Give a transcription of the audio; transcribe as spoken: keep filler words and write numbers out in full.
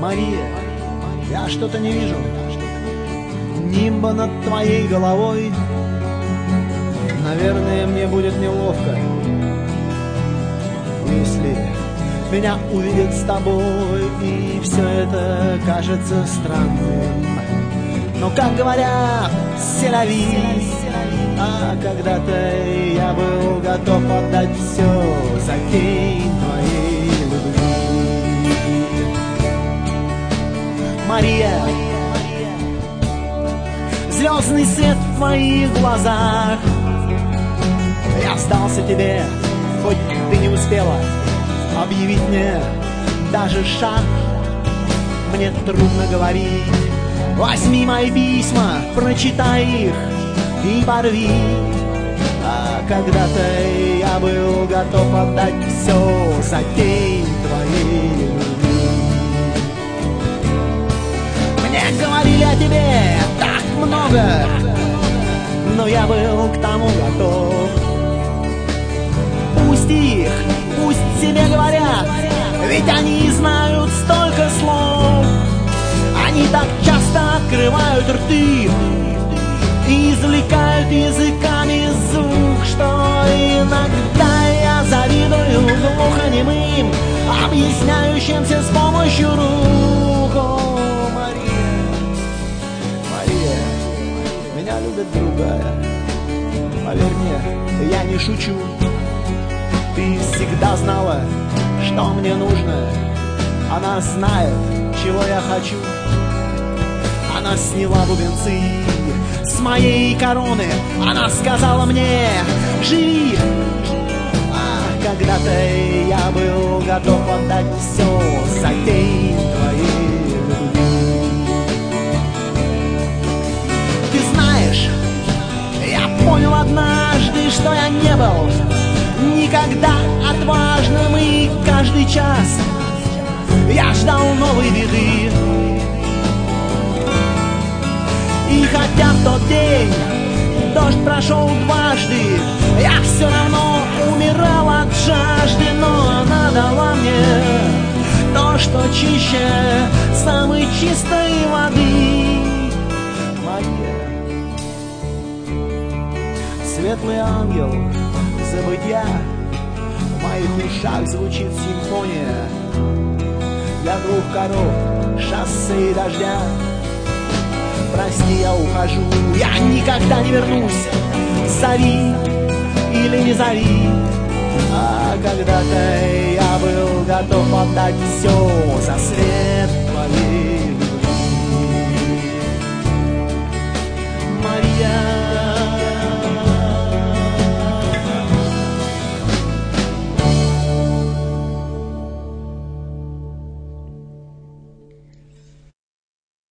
Мария, я что-то не вижу нимба над твоей головой. Наверное, мне будет неловко, если меня увидят с тобой, и все это кажется странным. Но, как говорят, селяви, а когда-то я был готов отдать все за тень твоей любви. Мария, звездный свет в твоих глазах, я сдался тебе, хоть ты не успела объявить мне даже шаг. Мне трудно говорить. Возьми мои письма, прочитай их и порви. А когда-то я был готов отдать все за тень твоей любви. Мне говорили о тебе так много, но я был к тому готов. Пусть их, пусть себе говорят, ведь они знают столько слов. Они так часто открывают рты и извлекают языками звук, что иногда я завидую глухонемым, объясняющимся с помощью рук. О, Мария, Мария, меня любит другая. Поверь мне, я не шучу. Ты всегда знала, что мне нужно. Она знает, чего я хочу. Она сняла бубенцы с моей короны. Она сказала мне: живи. А когда-то я был готов отдать все за тень твоей любви. Ты знаешь, я понял однажды, что я не был никогда отважным, и каждый час я ждал новой беды. И хотя в тот день дождь прошел дважды, я все равно умирал от жажды. Но она дала мне то, что чище самой чистой воды. Мария, светлый ангел забытья, в моих ушах звучит симфония для двух коров, шоссе и дождя. Прости, я ухожу, я никогда не вернусь. Зови или не зови. А когда-то я был готов отдать все за свет